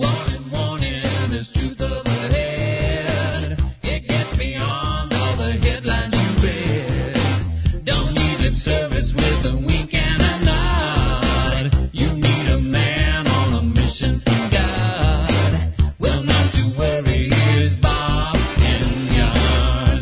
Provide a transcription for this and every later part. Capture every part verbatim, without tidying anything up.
Warning, warning, there's truth up ahead. It gets beyond all the headlines you read. Don't need lip service with a wink and a nod. You need a man on a mission from God. Well, not to worry, here's Bob in your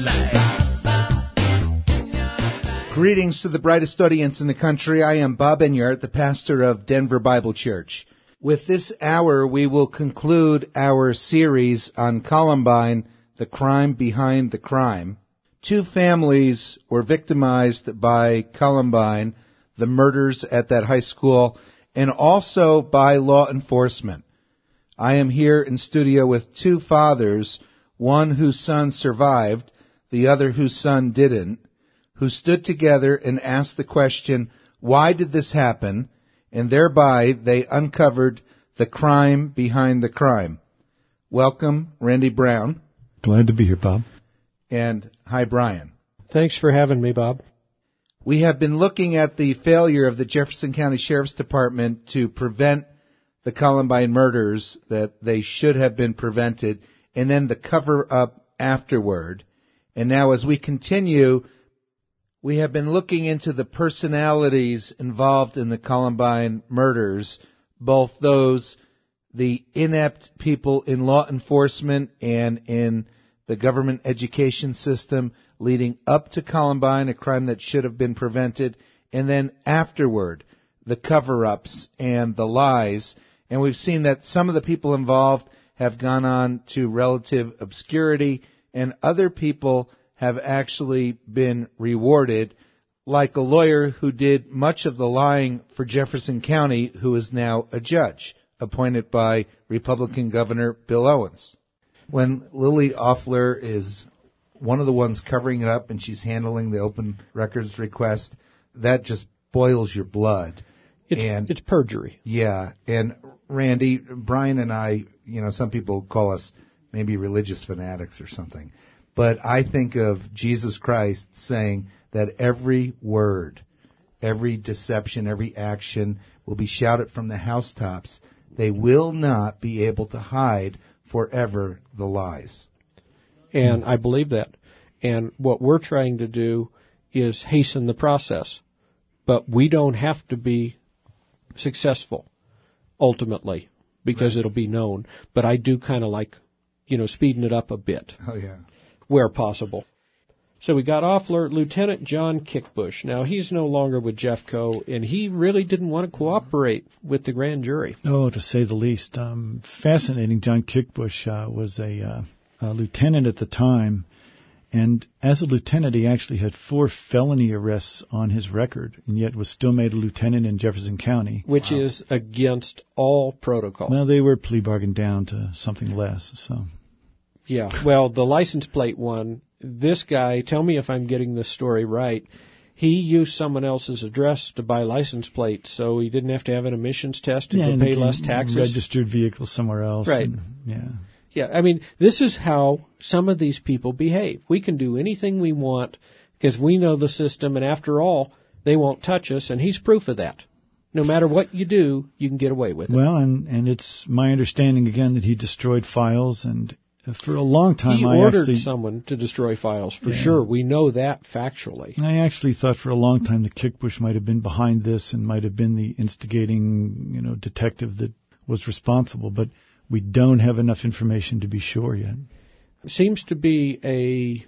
life. Greetings to the brightest audience in the country. I am Bob Enyart, the pastor of Denver Bible Church. With this hour, we will conclude our series on Columbine, the crime behind the crime. Two families were victimized by Columbine, the murders at that high school, and also by law enforcement. I am here in studio with two fathers, one whose son survived, the other whose son didn't, who stood together and asked the question, why did this happen? And thereby they uncovered the crime behind the crime. Welcome, Randy Brown. Glad to be here, Bob. And hi, Brian. Thanks for having me, Bob. We have been looking at the failure of the Jefferson County Sheriff's Department to prevent the Columbine murders, that they should have been prevented, and then the cover-up afterward. And now as we continue, we have been looking into the personalities involved in the Columbine murders, both those, the inept people in law enforcement and in the government education system leading up to Columbine, a crime that should have been prevented, and then afterward, the cover-ups and the lies. And we've seen that some of the people involved have gone on to relative obscurity, and other people have actually been rewarded, like a lawyer who did much of the lying for Jefferson County, who is now a judge, appointed by Republican Governor Bill Owens. When Lily Offler is one of the ones covering it up and she's handling the open records request, that just boils your blood. It's, and it's perjury. Yeah, and Randy, Brian and I, you know, some people call us maybe religious fanatics or something. But I think of Jesus Christ saying that every word, every deception, every action will be shouted from the housetops. They will not be able to hide forever the lies. And I believe that. And what we're trying to do is hasten the process. But we don't have to be successful, ultimately, because right. It'll be known. But I do kind of like, you know, speeding it up a bit. Oh, yeah. Where possible. So we got Offler, Lieutenant John Kickbush. Now, he's no longer with Jeffco, and he really didn't want to cooperate with the grand jury. Oh, to say the least. Um, fascinating. John Kickbush uh, was a, uh, a lieutenant at the time, and as a lieutenant, he actually had four felony arrests on his record, and yet was still made a lieutenant in Jefferson County. Which wow. is against all protocol. Well, they were plea bargained down to something less, so... Yeah, well, the license plate one, this guy, tell me if I'm getting this story right, he used someone else's address to buy license plates, so he didn't have to have an emissions test and yeah, pay less taxes. Registered vehicle somewhere else. Right. And, yeah. Yeah, I mean, this is how some of these people behave. We can do anything we want because we know the system, and after all, they won't touch us, and he's proof of that. No matter what you do, you can get away with it. Well, and, and it's my understanding, again, that he destroyed files, and for a long time, he I ordered actually, someone to destroy files, for yeah. sure. We know that factually. I actually thought for a long time that Kickbush might have been behind this and might have been the instigating, you know, detective that was responsible, but we don't have enough information to be sure yet. Seems to be a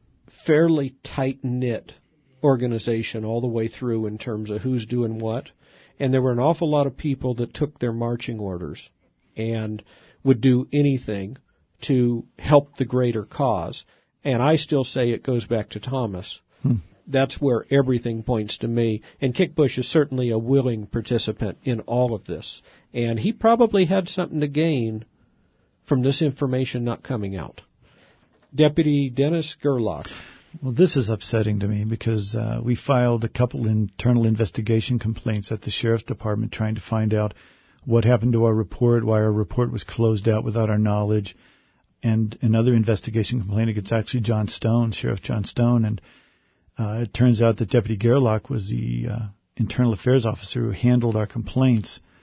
fairly tight-knit organization all the way through in terms of who's doing what, and there were an awful lot of people that took their marching orders and would do anything to help the greater cause. And I still say it goes back to Thomas. Hmm. That's where everything points to me. And Kickbush is certainly a willing participant in all of this. And he probably had something to gain from this information not coming out. Deputy Dennis Gerlach. Well, this is upsetting to me because uh, we filed a couple internal investigation complaints at the Sheriff's Department trying to find out what happened to our report, why our report was closed out without our knowledge, and another investigation complaint against actually John Stone, Sheriff John Stone. And uh, it turns out that Deputy Gerlach was the uh, internal affairs officer who handled our complaints.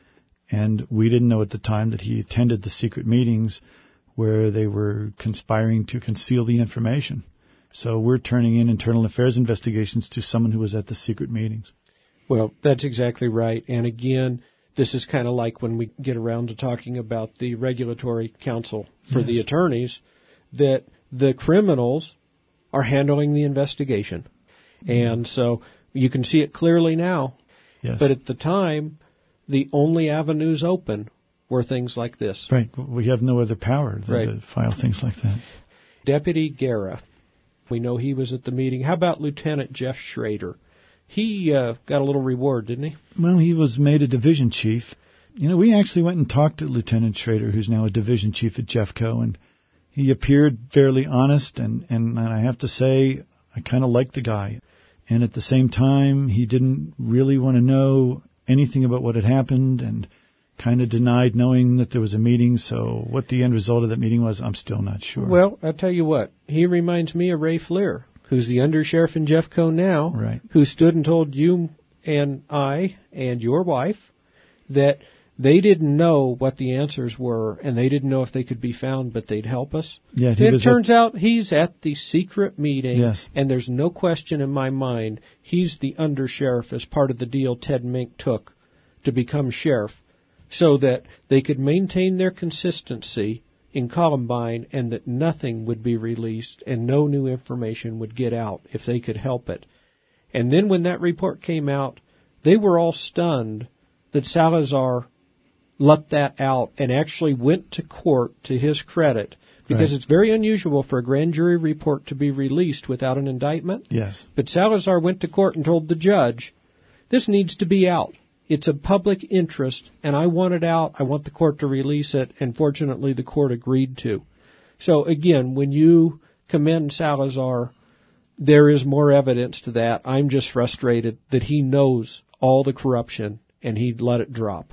And we didn't know at the time that he attended the secret meetings where they were conspiring to conceal the information. So we're turning in internal affairs investigations to someone who was at the secret meetings. Well, that's exactly right. And again, this is kind of like when we get around to talking about the regulatory counsel for Yes. the attorneys, that the criminals are handling the investigation. Mm-hmm. And so you can see it clearly now. Yes. But at the time, the only avenues open were things like this. Right. We have no other power than Right. to file things like that. Deputy Guerra, we know he was at the meeting. How about Lieutenant Jeff Schrader? He uh, got a little reward, didn't he? Well, he was made a division chief. You know, we actually went and talked to Lieutenant Schrader, who's now a division chief at Jeffco, and he appeared fairly honest, and, and, and I have to say, I kind of liked the guy. And at the same time, he didn't really want to know anything about what had happened, and kind of denied knowing that there was a meeting. So what the end result of that meeting was, I'm still not sure. Well, I'll tell you what. He reminds me of Ray Fleer, who's the undersheriff in Jeffco now, Right. who stood and told you and I and your wife that they didn't know what the answers were, and they didn't know if they could be found, but they'd help us. Yeah, he it was turns out he's at the secret meeting, Yes. and there's no question in my mind he's the undersheriff as part of the deal Ted Mink took to become sheriff, so that they could maintain their consistency in Columbine and that nothing would be released and no new information would get out if they could help it. And then when that report came out, they were all stunned that Salazar let that out and actually went to court, to his credit, because Right. it's very unusual for a grand jury report to be released without an indictment. Yes. But Salazar went to court and told the judge, this needs to be out. It's a public interest, and I want it out. I want the court to release it, and fortunately the court agreed to. So again, when you commend Salazar, there is more evidence to that. I'm just frustrated that he knows all the corruption, and he let it drop.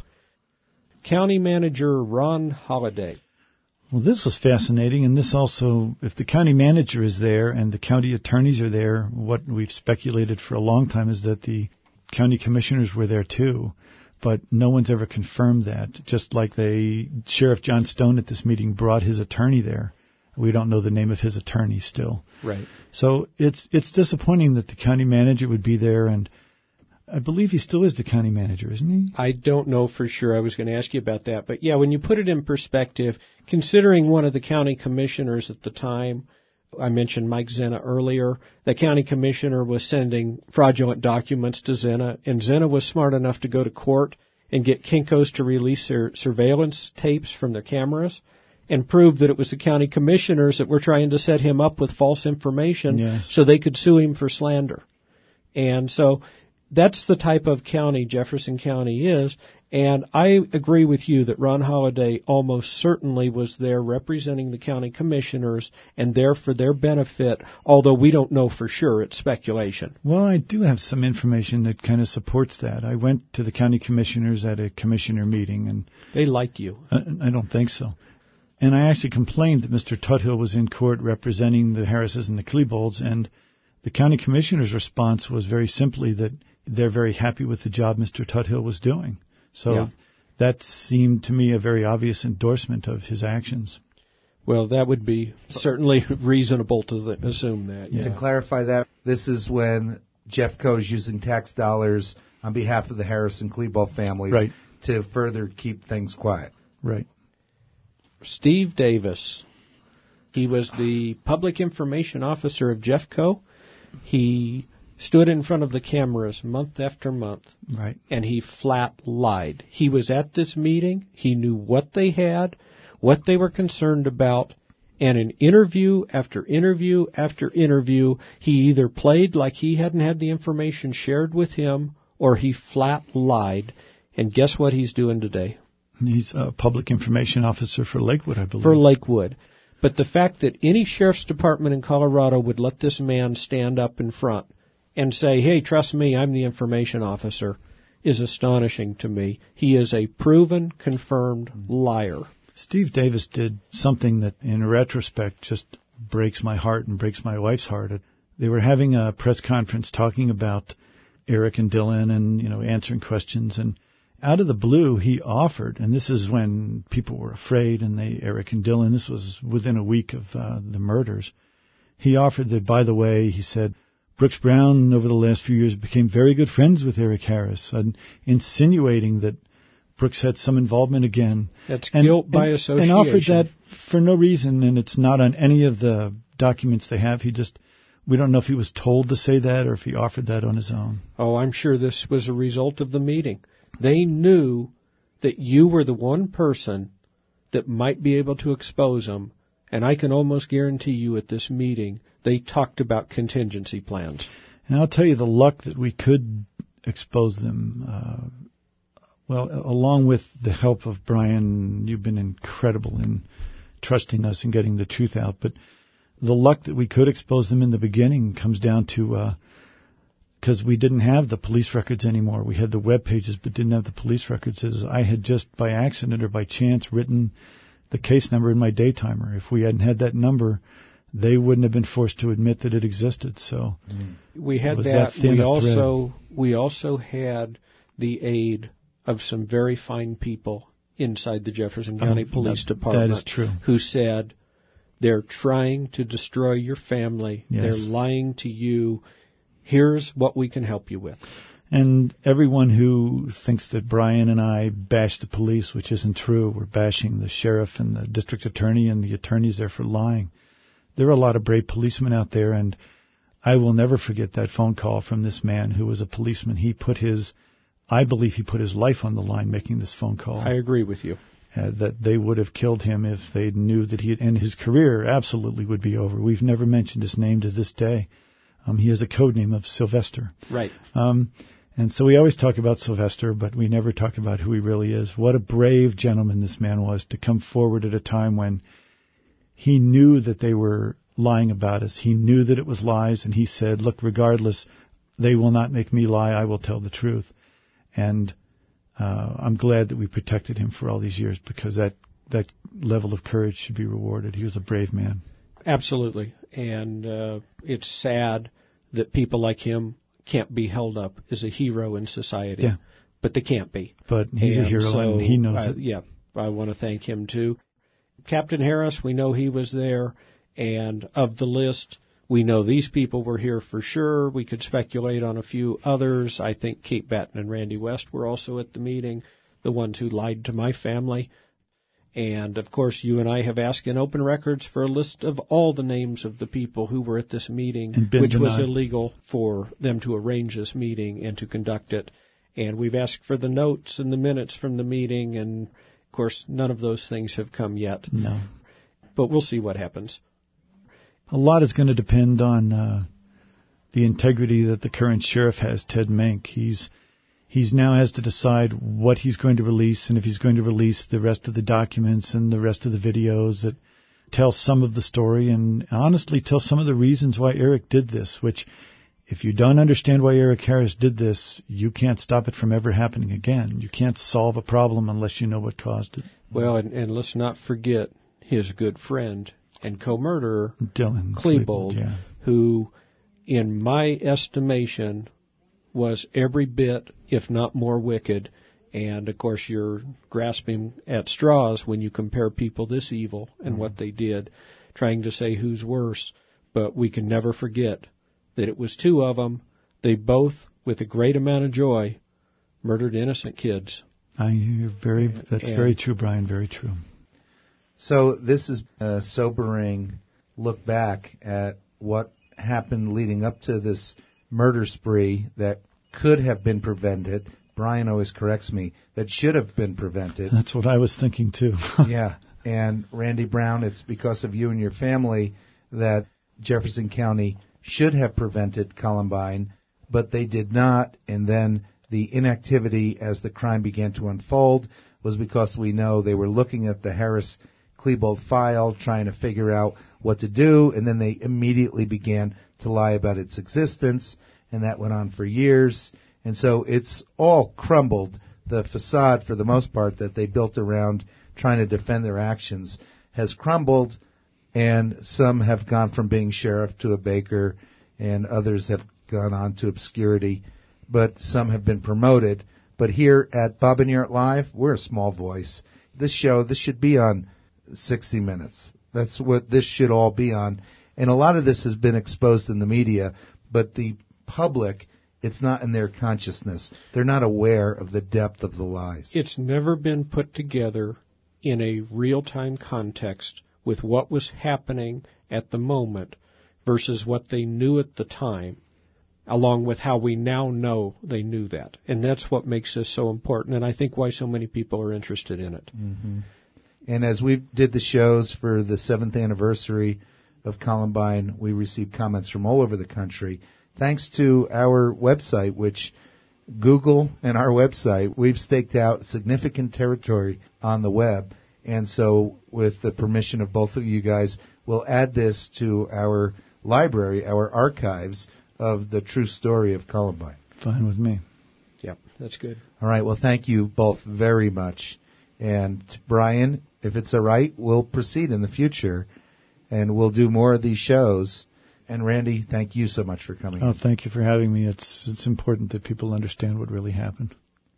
County Manager Ron Holiday. Well, this was fascinating, and this also, if the county manager is there and the county attorneys are there, what we've speculated for a long time is that the county commissioners were there too, but no one's ever confirmed that. Just like they, Sheriff John Stone at this meeting brought his attorney there. We don't know the name of his attorney still. Right. So it's it's disappointing that the county manager would be there, and I believe he still is the county manager, isn't he? I don't know for sure. I was going to ask you about that. But yeah, when you put it in perspective, considering one of the county commissioners at the time, I mentioned Mike Zena earlier, the county commissioner was sending fraudulent documents to Zena, and Zena was smart enough to go to court and get Kinko's to release their surveillance tapes from their cameras and prove that it was the county commissioners that were trying to set him up with false information Yes. so they could sue him for slander. And so that's the type of county Jefferson County is, and I agree with you that Ron Holiday almost certainly was there representing the county commissioners and there for their benefit, although we don't know for sure. It's speculation. Well, I do have some information that kind of supports that. I went to the county commissioners at a commissioner meeting, and They like you. I, I don't think so. And I actually complained that Mister Tuthill was in court representing the Harrises and the Klebold's, and the county commissioner's response was very simply that they're very happy with the job Mister Tuthill was doing. So Yeah. that seemed to me a very obvious endorsement of his actions. Well, that would be certainly reasonable to th- assume that. Yeah. To clarify that, this is when Jeffco is using tax dollars on behalf of the Harrison Klebold families Right. to further keep things quiet. Right. Steve Davis. He was the public information officer of Jeffco. He stood in front of the cameras month after month, Right. and he flat lied. He was at this meeting. He knew what they had, what they were concerned about, and in interview after interview after interview, he either played like he hadn't had the information shared with him, or he flat lied. And guess what he's doing today? He's a public information officer for Lakewood, I believe. For Lakewood. But the fact that any sheriff's department in Colorado would let this man stand up in front and say, hey, trust me, I'm the information officer, is astonishing to me. He is a proven, confirmed liar. Steve Davis did something that, in retrospect, just breaks my heart and breaks my wife's heart. They were having a press conference talking about Eric and Dylan and, you know, answering questions, and out of the blue, he offered, and this is when people were afraid, and they, Eric and Dylan, this was within a week of uh, the murders, he offered that, by the way, he said, Brooks Brown, over the last few years, became very good friends with Eric Harris, and insinuating that Brooks had some involvement again. That's and, guilt by and, association. And offered that for no reason, and it's not on any of the documents they have. He just, we don't know if he was told to say that or if he offered that on his own. Oh, I'm sure this was a result of the meeting. They knew that you were the one person that might be able to expose them, and I can almost guarantee you at this meeting they talked about contingency plans. And I'll tell you the luck that we could expose them. Uh, well, along with the help of Brian, you've been incredible in trusting us and getting the truth out. But the luck that we could expose them in the beginning comes down to because uh, we didn't have the police records anymore. We had the web pages, but didn't have the police records. Is I had just by accident or by chance written the case number in my daytimer. If we hadn't had that number, they wouldn't have been forced to admit that it existed. So mm. we had that. that we also thread. we also had the aid of some very fine people inside the Jefferson County oh, Police that, Department. That is true. Who said, they're trying to destroy your family. Yes. They're lying to you. Here's what we can help you with. And everyone who thinks that Brian and I bash the police, which isn't true, we're bashing the sheriff and the district attorney and the attorneys there for lying. There are a lot of brave policemen out there, and I will never forget that phone call from this man who was a policeman. He put his, I believe he put his life on the line making this phone call. I agree with you. Uh, that they would have killed him if they knew that he had, and his career absolutely would be over. We've never mentioned his name to this day. Um, he has a code name of Sylvester. Right. Um, and so we always talk about Sylvester, but we never talk about who he really is. What a brave gentleman this man was to come forward at a time when he knew that they were lying about us. He knew that it was lies, and he said, look, regardless, they will not make me lie. I will tell the truth. And uh, I'm glad that we protected him for all these years, because that, that level of courage should be rewarded. He was a brave man. Absolutely. And uh, it's sad that people like him can't be held up as a hero in society. Yeah. But they can't be. But he's and a hero, so, and he knows uh, it. Yeah, I want to thank him, too. Captain Harris, we know he was there. And of the list, we know these people were here for sure. We could speculate on a few others. I think Kate Batten and Randy West were also at the meeting, the ones who lied to my family. And, of course, you and I have asked in open records for a list of all the names of the people who were at this meeting, which was illegal for them to arrange this meeting and to conduct it. And we've asked for the notes and the minutes from the meeting, and, of course, none of those things have come yet. No. But we'll see what happens. A lot is going to depend on uh, the integrity that the current sheriff has, Ted Mink. He's he's now has to decide what he's going to release, and if he's going to release the rest of the documents and the rest of the videos that tell some of the story, and honestly tell some of the reasons why Eric did this, which if you don't understand why Eric Harris did this, you can't stop it from ever happening again. You can't solve a problem unless you know what caused it. Well, and, and let's not forget his good friend and co-murderer, Dylan Klebold, yeah. who, in my estimation, was every bit, if not more wicked. And, of course, you're grasping at straws when you compare people this evil and mm-hmm. what they did, trying to say who's worse. But we can never forget that it was two of them. They both, with a great amount of joy, murdered innocent kids. I, you're very, that's and, very true, Brian, very true. So this is a sobering look back at what happened leading up to this murder spree that could have been prevented. Brian always corrects me, that should have been prevented. That's what I was thinking, too. Yeah. And Randy Brown, it's because of you and your family that Jefferson County should have prevented Columbine, but they did not. And then the inactivity as the crime began to unfold was because we know they were looking at the Harris Klebold file, trying to figure out what to do, and then they immediately began to lie about its existence, and that went on for years. And so it's all crumbled. The facade, for the most part, that they built around trying to defend their actions has crumbled, and some have gone from being sheriff to a baker, and others have gone on to obscurity, but some have been promoted. But here at Bob and Yurt Live, we're a small voice. This show, this should be on sixty minutes. That's what this should all be on. And a lot of this has been exposed in the media, but the public, it's not in their consciousness. They're not aware of the depth of the lies. It's never been put together in a real-time context with what was happening at the moment versus what they knew at the time, along with how we now know they knew that. And that's what makes this so important, and I think why so many people are interested in it. Mm-hmm. And as we did the shows for the seventh anniversary of Columbine, we received comments from all over the country. Thanks to our website, which Google and our website, we've staked out significant territory on the web. And so with the permission of both of you guys, we'll add this to our library, our archives of the true story of Columbine. Fine with me. Yep, that's good. All right. Well, thank you both very much. And Brian, if it's all right, we'll proceed in the future, and we'll do more of these shows. And Randy, thank you so much for coming. Oh, in. thank you for having me. It's it's important that people understand what really happened.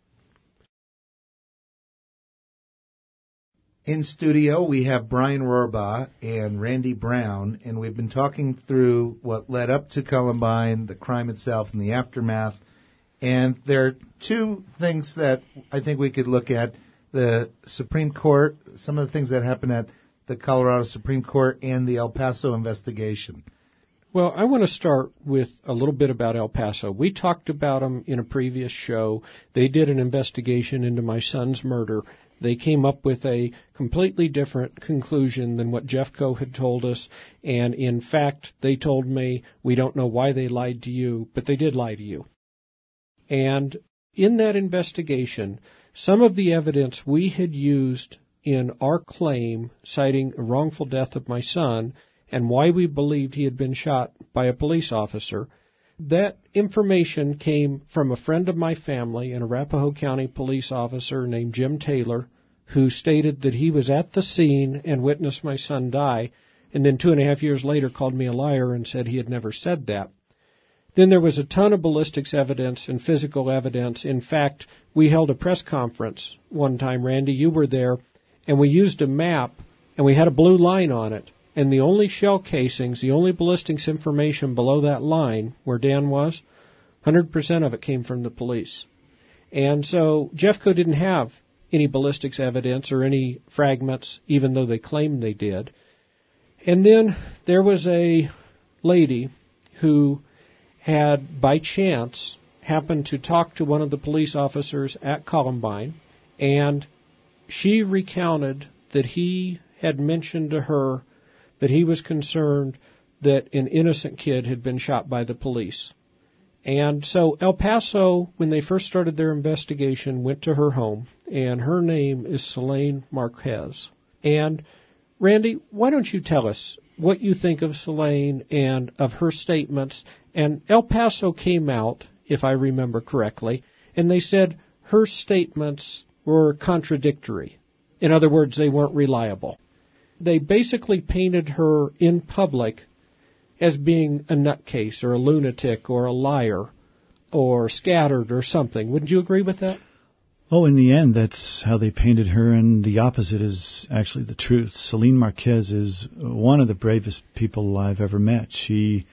In studio, we have Brian Rohrbaugh and Randy Brown, and we've been talking through what led up to Columbine, the crime itself, and the aftermath. And there are two things that I think we could look at: the Supreme Court, some of the things that happened at the Colorado Supreme Court, and the El Paso investigation. Well, I want to start with a little bit about El Paso. We talked about them in a previous show. They did an investigation into my son's murder. They came up with a completely different conclusion than what Jeffco had told us. And in fact, they told me, we don't know why they lied to you, but they did lie to you. And in that investigation, some of the evidence we had used in our claim citing a wrongful death of my son and why we believed he had been shot by a police officer, that information came from a friend of my family, an Arapahoe County police officer named Jim Taylor, who stated that he was at the scene and witnessed my son die, and then two and a half years later called me a liar and said he had never said that. Then there was a ton of ballistics evidence and physical evidence. In fact, we held a press conference one time, Randy, you were there, and we used a map, and we had a blue line on it. And the only shell casings, the only ballistics information below that line where Dan was, one hundred percent of it came from the police. And so Jeffco didn't have any ballistics evidence or any fragments, even though they claimed they did. And then there was a lady who had, by chance, happened to talk to one of the police officers at Columbine, and she recounted that he had mentioned to her that he was concerned that an innocent kid had been shot by the police. And so El Paso, when they first started their investigation, went to her home, and her name is Selene Marquez. And Randy, why don't you tell us what you think of Selene and of her statements? And El Paso came out, if I remember correctly, and they said her statements were contradictory. In other words, they weren't reliable. They basically painted her in public as being a nutcase or a lunatic or a liar or scattered or something. Wouldn't you agree with that? Oh, in the end, that's how they painted her, and the opposite is actually the truth. Selene Marquez is one of the bravest people I've ever met. She,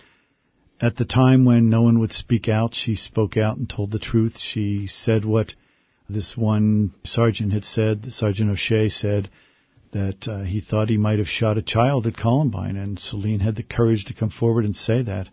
at the time when no one would speak out, she spoke out and told the truth. She said what this one sergeant had said, Sergeant O'Shea said, that uh, he thought he might have shot a child at Columbine, and Selene had the courage to come forward and say that.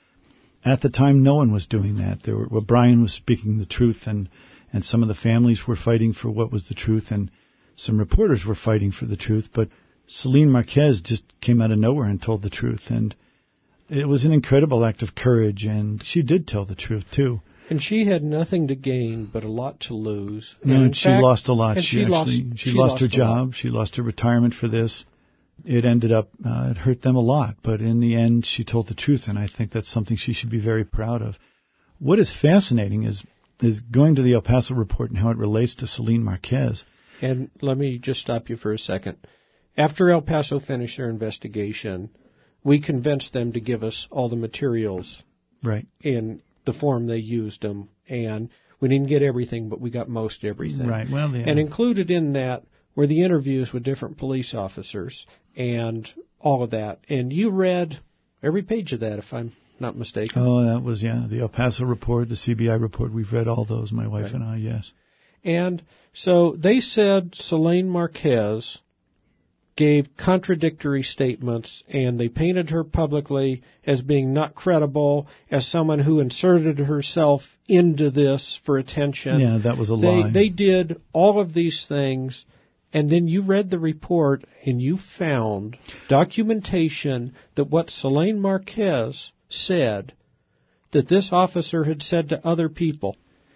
At the time, no one was doing that. There were, well, Brian was speaking the truth, and, and some of the families were fighting for what was the truth, and some reporters were fighting for the truth, but Selene Marquez just came out of nowhere and told the truth, and it was an incredible act of courage, and she did tell the truth, too. And she had nothing to gain but a lot to lose. And, and she fact, lost a lot. And She, she, actually lost, she, she lost, lost her a job. lot. She lost her retirement for this. It ended up, uh, it hurt them a lot. But in the end, she told the truth, and I think that's something she should be very proud of. What is fascinating is is going to the El Paso report and how it relates to Selene Marquez. And let me just stop you for a second. After El Paso finished their investigation, we convinced them to give us all the materials Right. in the form they used them. And We didn't get everything, but we got most everything. Right. Well, yeah. And included in that were the interviews with different police officers and all of that. And you read every page of that, if I'm not mistaken. Oh, that was, yeah, the El Paso report, the C B I report. We've read all those, my wife Right. and I, yes. And so they said Selene Marquez gave contradictory statements, and they painted her publicly as being not credible, as someone who inserted herself into this for attention. Yeah, that was a they, lie. They did all of these things, and then you read the report, and you found documentation that what Selene Marquez said, that this officer had said to other people.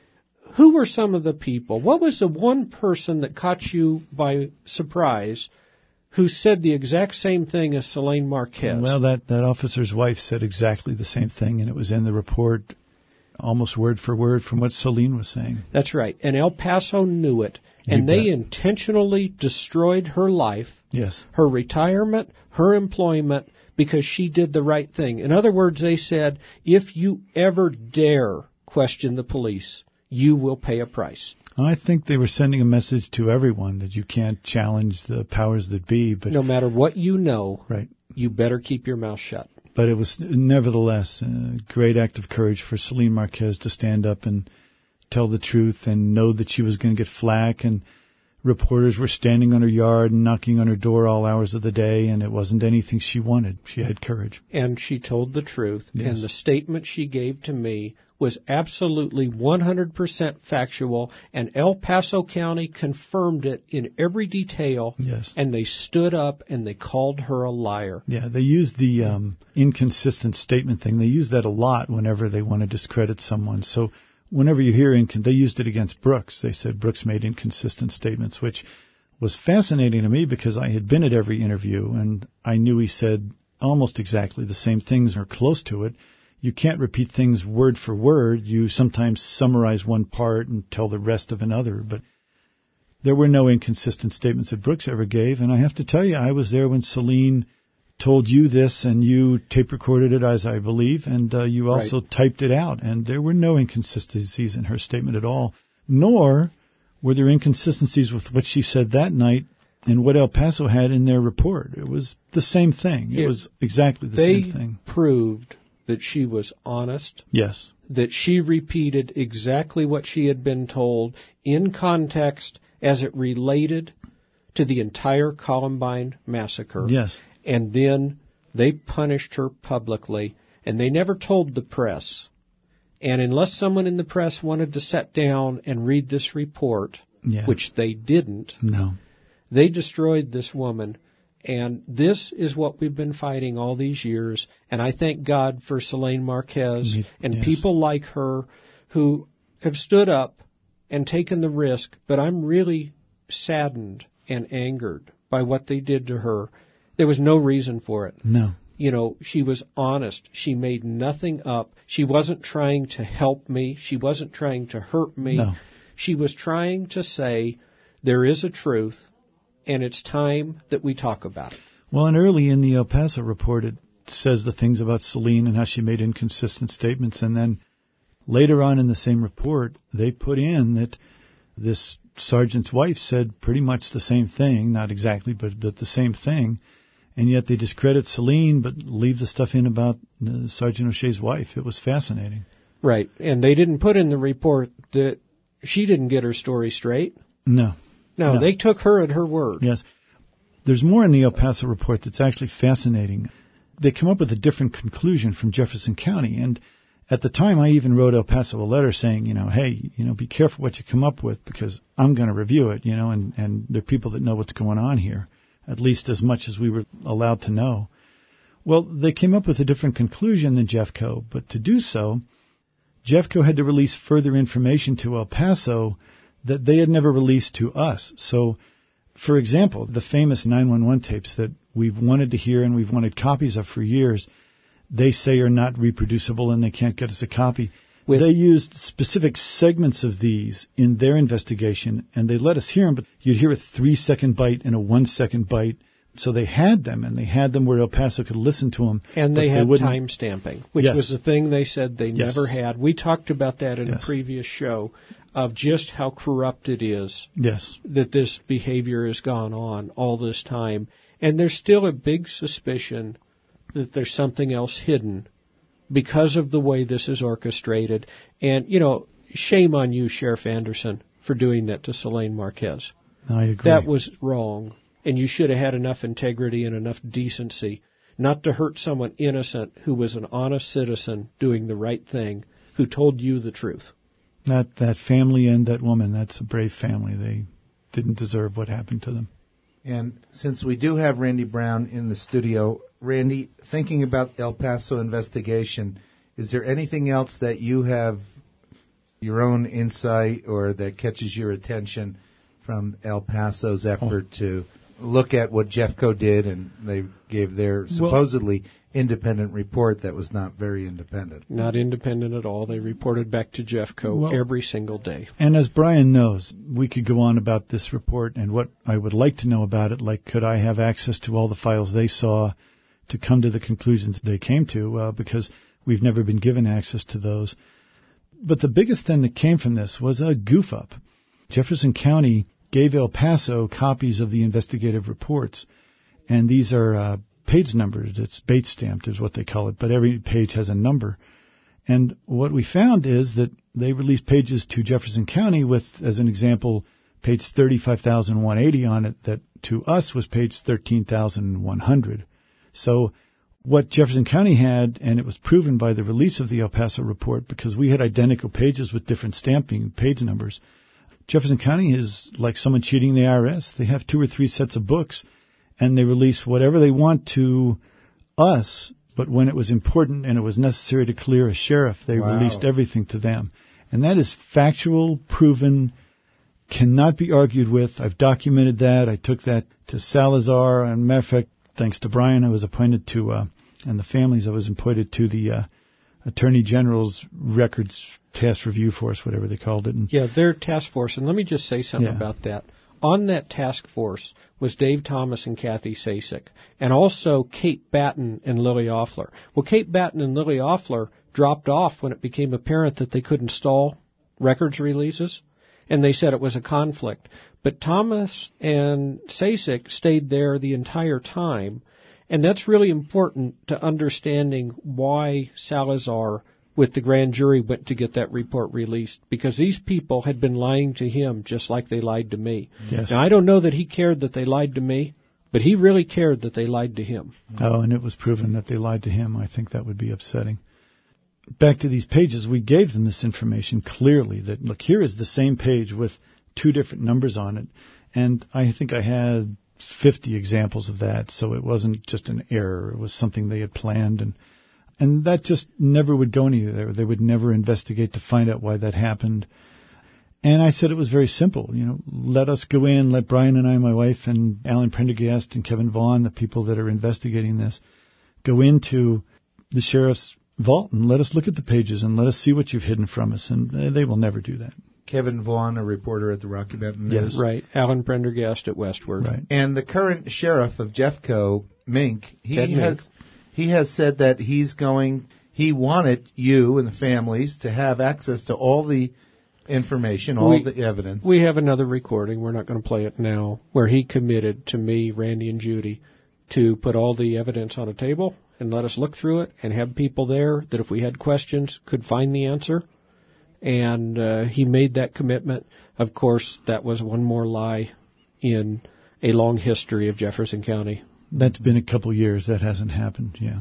Who were some of the people? What was the one person that caught you by surprise who said the exact same thing as Selene Marquez? Well, that, that officer's wife said exactly the same thing, and it was in the report almost word for word from what Selene was saying. That's right. And El Paso knew it, and You they bet. intentionally destroyed her life, Yes. her retirement, her employment, because she did the right thing. In other words, they said, if you ever dare question the police, you will pay a price. I think they were sending a message to everyone that you can't challenge the powers that be, but No matter what you know, right. you better keep your mouth shut. But it was nevertheless a great act of courage for Selene Marquez to stand up and tell the truth and know that she was going to get flack, and reporters were standing on her yard and knocking on her door all hours of the day, and it wasn't anything she wanted. She had courage. And she told the truth, Yes. and the statement she gave to me was absolutely one hundred percent factual, and El Paso County confirmed it in every detail, Yes. and they stood up and they called her a liar. Yeah, they use the um, inconsistent statement thing. They use that a lot whenever they want to discredit someone. So whenever you hear, incon- they used it against Brooks. They said Brooks made inconsistent statements, which was fascinating to me because I had been at every interview, and I knew he said almost exactly the same things or close to it. You can't repeat things word for word. You sometimes summarize one part and tell the rest of another, but there were no inconsistent statements that Brooks ever gave. And I have to tell you, I was there when Selene told you this, and you tape recorded it, as I believe, and uh, you also Right. typed it out. And there were no inconsistencies in her statement at all, nor were there inconsistencies with what she said that night and what El Paso had in their report. It was the same thing. It, It- was exactly the They same thing. proved that she was honest, Yes. that she repeated exactly what she had been told in context as it related to the entire Columbine massacre. Yes. And then they punished her publicly, and they never told the press. And unless someone in the press wanted to sit down and read this report, Yeah. which they didn't, No. they destroyed this woman. And this is what we've been fighting all these years. And I thank God for Selene Marquez Ye- and yes. people like her who have stood up and taken the risk. But I'm really saddened and angered by what they did to her. There was no reason for it. No. You know, she was honest. She made nothing up. She wasn't trying to help me. She wasn't trying to hurt me. No. She was trying to say there is a truth, and it's time that we talk about it. Well, and early in the El Paso report, it says the things about Selene and how she made inconsistent statements. And then later on in the same report, they put in that this sergeant's wife said pretty much the same thing, not exactly, but, but the same thing. And yet they discredit Selene, but leave the stuff in about uh, Sergeant O'Shea's wife. It was fascinating. Right. And they didn't put in the report that she didn't get her story straight. No. No, No. they took her at her word. Yes. There's more in the El Paso report that's actually fascinating. They come up with a different conclusion from Jefferson County. And at the time, I even wrote El Paso a letter saying, you know, hey, you know, be careful what you come up with because I'm going to review it, you know, and, and there are people that know what's going on here, at least as much as we were allowed to know. Well, they came up with a different conclusion than Jeffco, but to do so, Jeffco had to release further information to El Paso that they had never released to us. So, for example, the famous nine one one tapes that we've wanted to hear and we've wanted copies of for years, they say are not reproducible and they can't get us a copy. With- they used specific segments of these in their investigation, and they let us hear them, but you'd hear a three-second bite and a one-second bite, So they had them, and they had them where El Paso could listen to them. And they but had wouldn't- time stamping, which Yes. was the thing they said they Yes. never had. We talked about that in Yes. a previous show of just how corrupt it is Yes. that this behavior has gone on all this time. And there's still a big suspicion that there's something else hidden because of the way this is orchestrated. And, you know, shame on you, Sheriff Anderson, for doing that to Selene Marquez. I agree. That was wrong. And you should have had enough integrity and enough decency not to hurt someone innocent who was an honest citizen doing the right thing, who told you the truth. That that family and that woman, that's a brave family. They didn't deserve what happened to them. And since we do have Randy Brown in the studio, Randy, thinking about the El Paso investigation, is there anything else that you have your own insight or that catches your attention from El Paso's effort oh. to look at what Jeffco did, and they gave their supposedly well, independent report that was not very independent. Not independent at all. They reported back to Jeffco well, every single day. And as Brian knows, we could go on about this report and what I would like to know about it, like could I have access to all the files they saw to come to the conclusions they came to, uh, because we've never been given access to those. But the biggest thing that came from this was a goof-up. Jefferson County gave El Paso copies of the investigative reports, and these are uh, page numbers. It's bait stamped is what they call it, but every page has a number. And what we found is that they released pages to Jefferson County with, as an example, page thirty-five thousand one hundred eighty on it, that to us was page thirteen thousand one hundred. So what Jefferson County had, and it was proven by the release of the El Paso report, because we had identical pages with different stamping page numbers, Jefferson County is like someone cheating the I R S. They have two or three sets of books, and they release whatever they want to us, but when it was important and it was necessary to clear a sheriff, they wow. released everything to them. And that is factual, proven, cannot be argued with. I've documented that. I took that to Salazar. And matter of fact, thanks to Brian, I was appointed to, uh, and the families, I was appointed to the uh, Attorney General's Records Task Review Force, whatever they called it. And yeah, their task force. And let me just say something yeah. about that. On that task force was Dave Thomas and Kathy Sasek, and also Kate Batten and Lily Offler. Well, Kate Batten and Lily Offler dropped off when it became apparent that they couldn't stall records releases, and they said it was a conflict. But Thomas and Sasek stayed there the entire time, and that's really important to understanding why Salazar with the grand jury went to get that report released, because these people had been lying to him just like they lied to me. Yes. Now, I don't know that he cared that they lied to me, but he really cared that they lied to him. Oh, and it was proven that they lied to him. I think that would be upsetting. Back to these pages, we gave them this information clearly that, look, here is the same page with two different numbers on it. And I think I had fifty examples of that, so it wasn't just an error. It was something they had planned, and And that just never would go anywhere. They would never investigate to find out why that happened. And I said it was very simple. You know, let us go in, let Brian and I, my wife, and Alan Prendergast and Kevin Vaughn, the people that are investigating this, go into the sheriff's vault and let us look at the pages and let us see what you've hidden from us. And they will never do that. Kevin Vaughn, a reporter at the Rocky Mountain News. Yes, right. Alan Prendergast at Westward. Right. And the current sheriff of Jeffco, Mink, he Ted has... Mink. He has said that he's going, he wanted you and the families to have access to all the information, all we, the evidence. We have another recording, we're not going to play it now, where he committed to me, Randy, and Judy to put all the evidence on a table and let us look through it and have people there that if we had questions could find the answer. And uh, he made that commitment. Of course, that was one more lie in a long history of Jefferson County. That's been a couple years. That hasn't happened, yeah.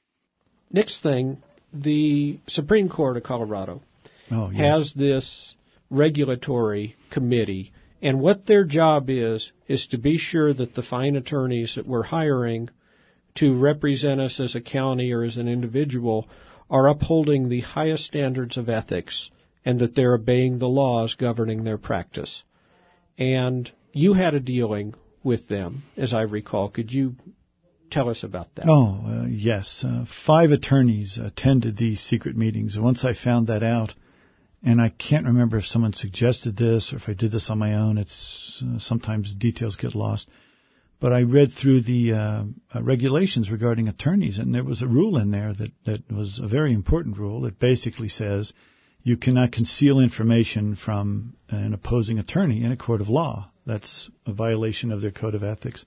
Next thing, the Supreme Court of Colorado oh, yes. has this regulatory committee, and what their job is, is to be sure that the fine attorneys that we're hiring to represent us as a county or as an individual are upholding the highest standards of ethics and that they're obeying the laws governing their practice. And you had a dealing with them, as I recall. Could you tell us about that? Oh, uh, yes. Uh, five attorneys attended these secret meetings. Once I found that out, and I can't remember if someone suggested this or if I did this on my own. It's uh, sometimes details get lost. But I read through the uh, uh, regulations regarding attorneys, and there was a rule in there that, that was a very important rule that basically says you cannot conceal information from an opposing attorney in a court of law. That's a violation of their code of ethics.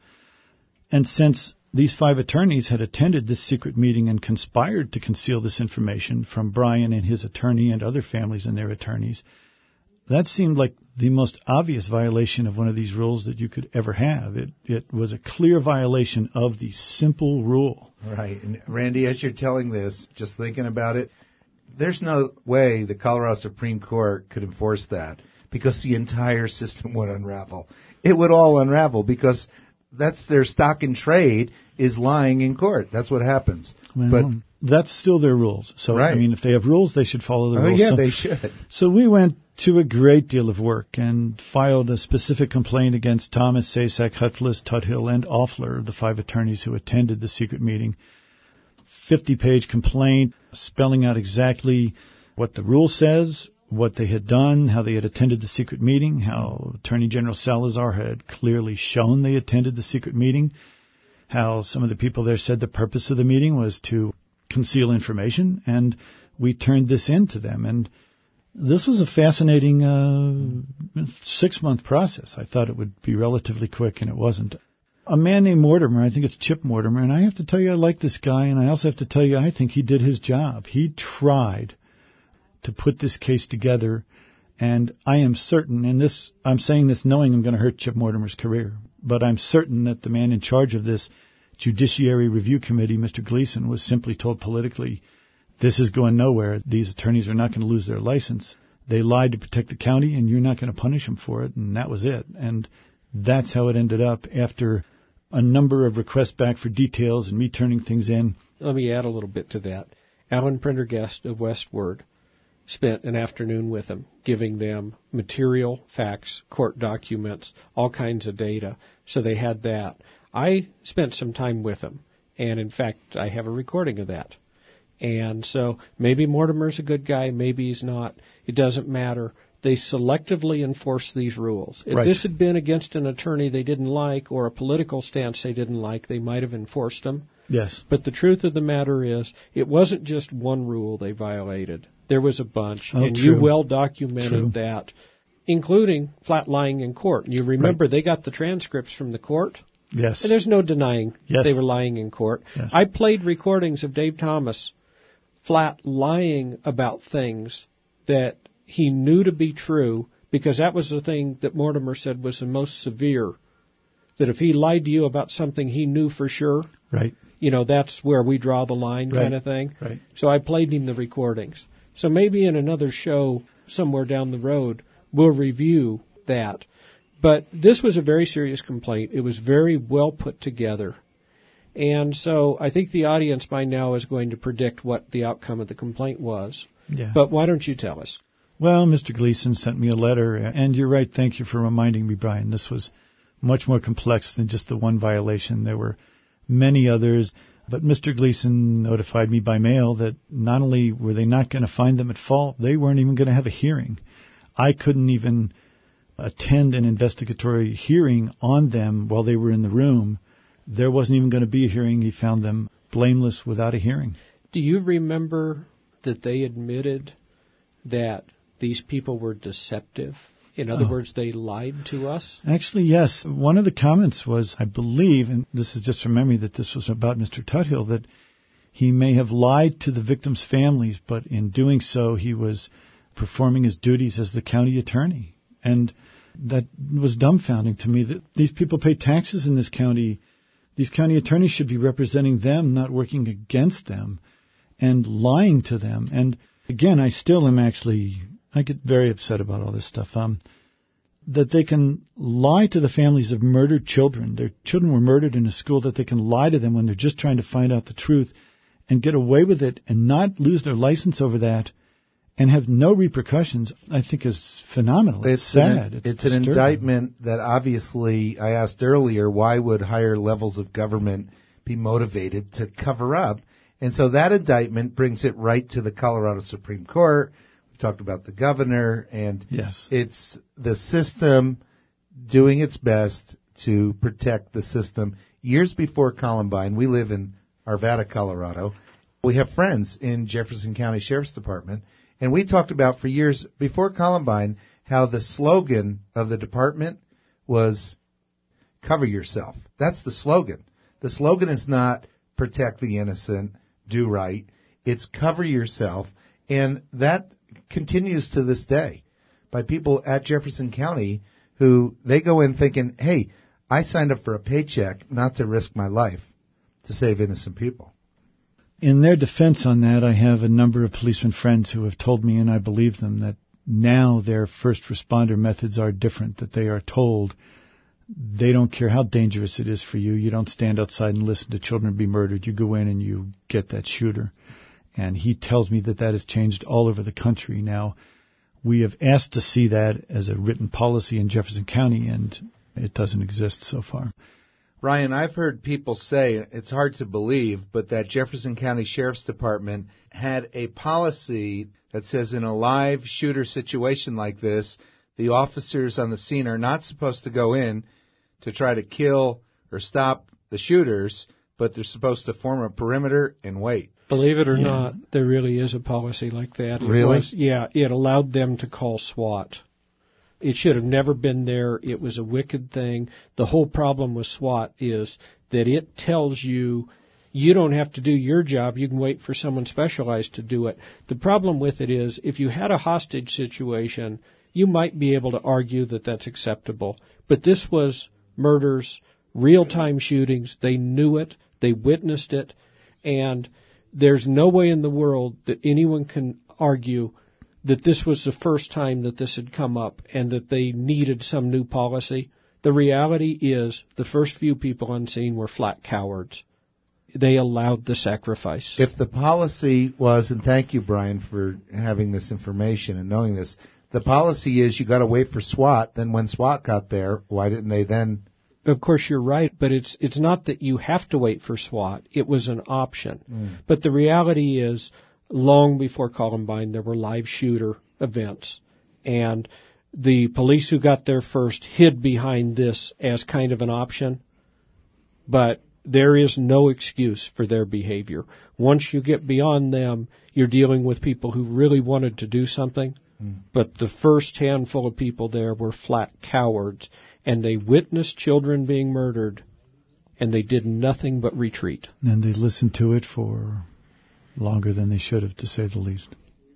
And since these five attorneys had attended this secret meeting and conspired to conceal this information from Brian and his attorney and other families and their attorneys, that seemed like the most obvious violation of one of these rules that you could ever have. It it was a clear violation of the simple rule. Right. And Randy, as you're telling this, just thinking about it, there's no way the Colorado Supreme Court could enforce that because the entire system would unravel. It would all unravel because that's their stock in trade is lying in court. That's what happens. Well, but that's still their rules. So, right. I mean, if they have rules, they should follow the oh, rules. yeah, so, they should. So we went to a great deal of work and filed a specific complaint against Thomas, Sasak, Hutlis, Tuthill, and Offler, the five attorneys who attended the secret meeting. fifty-page complaint spelling out exactly what the rule says, what they had done, how they had attended the secret meeting, how Attorney General Salazar had clearly shown they attended the secret meeting, how some of the people there said the purpose of the meeting was to conceal information, and we turned this in to them. And this was a fascinating uh, six-month process. I thought it would be relatively quick, and it wasn't. A man named Mortimer, I think it's Chip Mortimer, and I have to tell you I like this guy, and I also have to tell you I think he did his job. He tried to put this case together, and I am certain, and this I'm saying this knowing I'm going to hurt Chip Mortimer's career, but I'm certain that the man in charge of this Judiciary Review Committee, Mister Gleason, was simply told politically, this is going nowhere. These attorneys are not going to lose their license. They lied to protect the county, and you're not going to punish them for it, and that was it. And that's how it ended up after a number of requests back for details and me turning things in. Let me add a little bit to that. Alan Prendergast of Westward spent an afternoon with them, giving them material, facts, court documents, all kinds of data. So they had that. I spent some time with them, and in fact, I have a recording of that. And so maybe Mortimer's a good guy, maybe he's not. It doesn't matter. They selectively enforce these rules. If right. this had been against an attorney they didn't like or a political stance they didn't like, they might have enforced them. Yes. But the truth of the matter is, it wasn't just one rule they violated. There was a bunch, oh, and true. you well documented True. that, including flat lying in court. And you remember right. they got the transcripts from the court? Yes. And there's no denying yes. they were lying in court. Yes. I played recordings of Dave Thomas flat lying about things that he knew to be true, because that was the thing that Mortimer said was the most severe, that if he lied to you about something he knew for sure, right. you know, that's where we draw the line right. kind of thing. Right. So I played him the recordings. So maybe in another show somewhere down the road, we'll review that. But this was a very serious complaint. It was very well put together. And so I think the audience by now is going to predict what the outcome of the complaint was. Yeah. But why don't you tell us? Well, Mister Gleason sent me a letter, and you're right. Thank you for reminding me, Brian. This was much more complex than just the one violation. There were many others. But Mister Gleason notified me by mail that not only were they not going to find them at fault, they weren't even going to have a hearing. I couldn't even attend an investigatory hearing on them while they were in the room. There wasn't even going to be a hearing. He found them blameless without a hearing. Do you remember that they admitted that these people were deceptive? In other oh. words, they lied to us? Actually, yes. One of the comments was, I believe, and this is just from memory, that this was about Mister Tuthill, that he may have lied to the victims' families, but in doing so, he was performing his duties as the county attorney. And that was dumbfounding to me, that these people pay taxes in this county. These county attorneys should be representing them, not working against them and lying to them. And again, I still am actually, I get very upset about all this stuff. Um, that they can lie to the families of murdered children. Their children were murdered in a school, that they can lie to them when they're just trying to find out the truth and get away with it and not lose their license over that and have no repercussions, I think is phenomenal. It's, it's sad. An, it's it's an indictment that obviously, I asked earlier, why would higher levels of government be motivated to cover up? And so that indictment brings it right to the Colorado Supreme Court. We talked about the governor, and yes. it's the system doing its best to protect the system. Years before Columbine, we live in Arvada, Colorado. We have friends in Jefferson County Sheriff's Department, and we talked about for years before Columbine how the slogan of the department was cover yourself. That's the slogan. The slogan is not protect the innocent, do right. It's cover yourself, and that continues to this day by people at Jefferson County who they go in thinking, hey, I signed up for a paycheck not to risk my life to save innocent people. In their defense on that, I have a number of policeman friends who have told me, and I believe them, that now their first responder methods are different, that they are told they don't care how dangerous it is for you. You don't stand outside and listen to children be murdered. You go in and you get that shooter. And he tells me that that has changed all over the country. Now, we have asked to see that as a written policy in Jefferson County, and it doesn't exist so far. Ryan, I've heard people say, it's hard to believe, but that Jefferson County Sheriff's Department had a policy that says in a live shooter situation like this, the officers on the scene are not supposed to go in to try to kill or stop the shooters, but they're supposed to form a perimeter and wait. Believe it or Yeah. not, there really is a policy like that. It Really? was- yeah, it allowed them to call SWAT. It should have never been there. It was a wicked thing. The whole problem with SWAT is that it tells you you don't have to do your job. You can wait for someone specialized to do it. The problem with it is if you had a hostage situation, you might be able to argue that that's acceptable. But this was murders, real-time shootings. They knew it. They witnessed it. And there's no way in the world that anyone can argue that this was the first time that this had come up and that they needed some new policy. The reality is the first few people on scene were flat cowards. They allowed the sacrifice. If the policy was, and thank you, Brian, for having this information and knowing this, the policy is you got to wait for SWAT, then when SWAT got there, why didn't they then? Of course, you're right, but it's it's not that you have to wait for SWAT. It was an option. Mm. But the reality is, long before Columbine, there were live shooter events. And the police who got there first hid behind this as kind of an option. But there is no excuse for their behavior. Once you get beyond them, you're dealing with people who really wanted to do something. Mm. But the first handful of people there were flat cowards. And they witnessed children being murdered. And they did nothing but retreat. And they listened to it for longer than they should have, to say the least.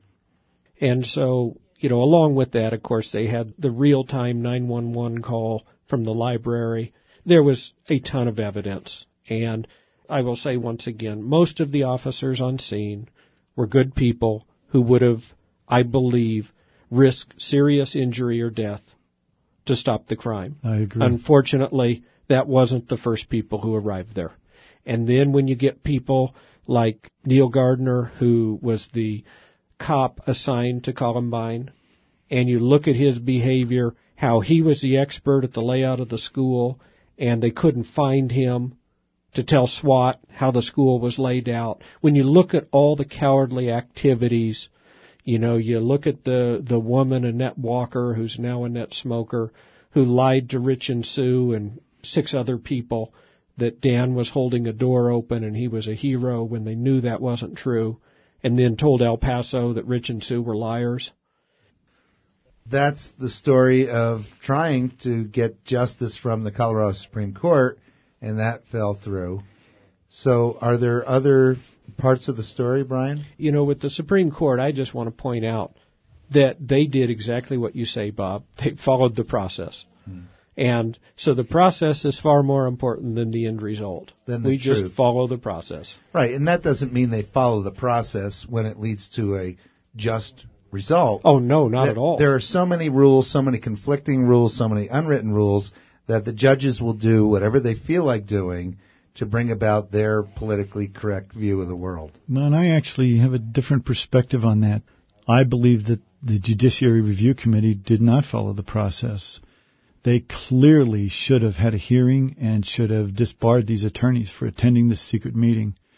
And so, you know, along with that, of course, they had the real-time nine one one call from the library. There was a ton of evidence. And I will say once again, most of the officers on scene were good people who would have, I believe, risked serious injury or death to stop the crime. I agree. Unfortunately, that wasn't the first people who arrived there. And then when you get people like Neil Gardner, who was the cop assigned to Columbine, and you look at his behavior, how he was the expert at the layout of the school, and they couldn't find him to tell SWAT how the school was laid out. When you look at all the cowardly activities, you know, you look at the, the woman, Annette Walker, who's now Annette Smoker, who lied to Rich and Sue and six other people that Dan was holding a door open and he was a hero when they knew that wasn't true, and then told El Paso that Rich and Sue were liars. That's the story of trying to get justice from the Colorado Supreme Court, and that fell through. So are there other parts of the story, Brian? You know, with the Supreme Court, I just want to point out that they did exactly what you say, Bob. They followed the process. Hmm. And so the process is far more important than the end result. Than the we truth. just follow the process. Right, and that doesn't mean they follow the process when it leads to a just result. Oh, no, not There- at all. There are so many rules, so many conflicting rules, so many unwritten rules that the judges will do whatever they feel like doing to bring about their politically correct view of the world. Well, and I actually have a different perspective on that. I believe that the Judiciary Review Committee did not follow the process. They clearly should have had a hearing and should have disbarred these attorneys for attending this secret meeting.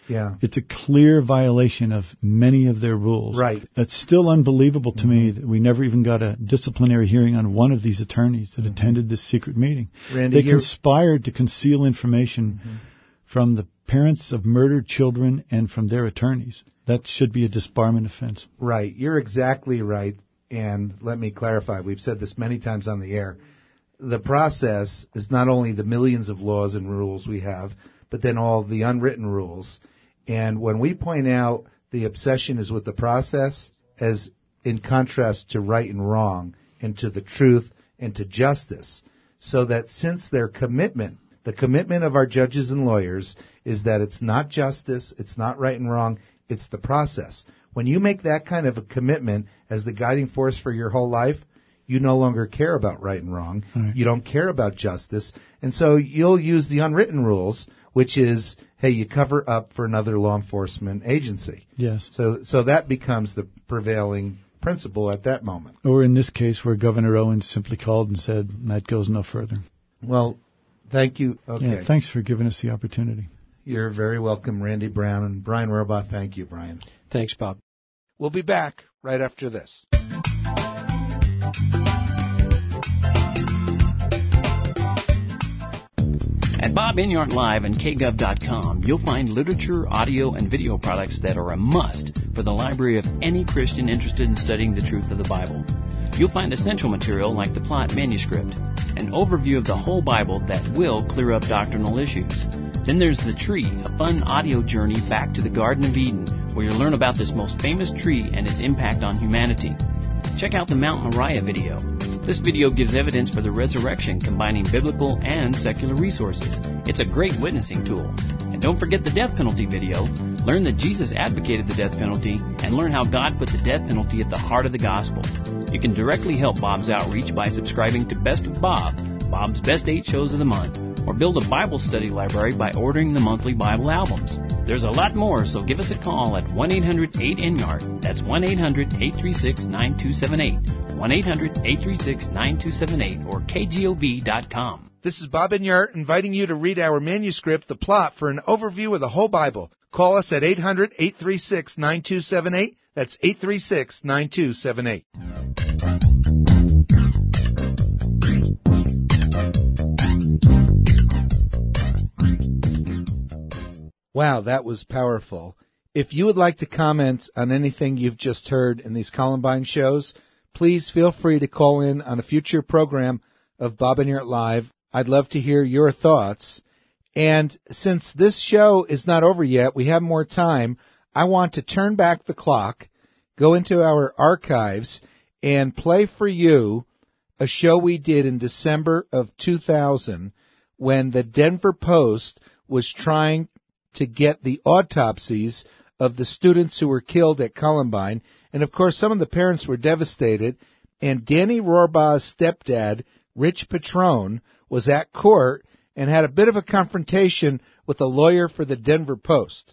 Yeah. It's a clear violation of many of their rules. Right. That's still unbelievable to mm-hmm. me that we never even got a disciplinary hearing on one of these attorneys that mm-hmm. attended this secret meeting. Randy, they conspired to conceal information mm-hmm. from the parents of murdered children and from their attorneys. That should be a disbarment offense. Right. You're exactly right. And let me clarify. We've said this many times on the air. The process is not only the millions of laws and rules we have, but then all the unwritten rules. And when we point out the obsession is with the process, as in contrast to right and wrong, and to the truth, and to justice, so that since their commitment, the commitment of our judges and lawyers is that it's not justice, it's not right and wrong, it's the process. When you make that kind of a commitment as the guiding force for your whole life, you no longer care about right and wrong. Right. You don't care about justice. And so you'll use the unwritten rules, which is, hey, you cover up for another law enforcement agency. Yes. So so that becomes the prevailing principle at that moment. Or in this case where Governor Owens simply called and said, that goes no further. Well, thank you. Okay. Yeah, thanks for giving us the opportunity. You're very welcome, Randy Brown. And Brian Rohrbaugh, thank you, Brian. Thanks, Bob. We'll be back right after this. At Bob Enyart Live and K Gov dot com, you'll find literature, audio, and video products that are a must for the library of any Christian interested in studying the truth of the Bible. You'll find essential material like the Plot manuscript, an overview of the whole Bible that will clear up doctrinal issues. Then there's The Tree, a fun audio journey back to the Garden of Eden, where you'll learn about this most famous tree and its impact on humanity. Check out the Mount Moriah video. This video gives evidence for the resurrection, combining biblical and secular resources. It's a great witnessing tool. And don't forget the death penalty video. Learn that Jesus advocated the death penalty and learn how God put the death penalty at the heart of the gospel. You can directly help Bob's outreach by subscribing to Best of Bob, Bob's Best Eight Shows of the Month, or build a Bible study library by ordering the monthly Bible albums. There's a lot more, so give us a call at one eight hundred eight N Y A R D. That's one eight hundred eight three six nine two seven eight. one eight hundred eight three six nine two seven eight or K G O V dot com. This is Bob Enyart inviting you to read our manuscript, The Plot, for an overview of the whole Bible. Call us at eight hundred eight three six nine two seven eight. That's eight three six nine two seven eight. Wow, that was powerful. If you would like to comment on anything you've just heard in these Columbine shows, please feel free to call in on a future program of Bob Enyart Live. I'd love to hear your thoughts. And since this show is not over yet, we have more time, I want to turn back the clock, go into our archives, and play for you a show we did in December of two thousand when the Denver Post was trying to get the autopsies of the students who were killed at Columbine. And, of course, some of the parents were devastated. And Danny Rohrbaugh's stepdad, Rich Petrone, was at court and had a bit of a confrontation with a lawyer for the Denver Post.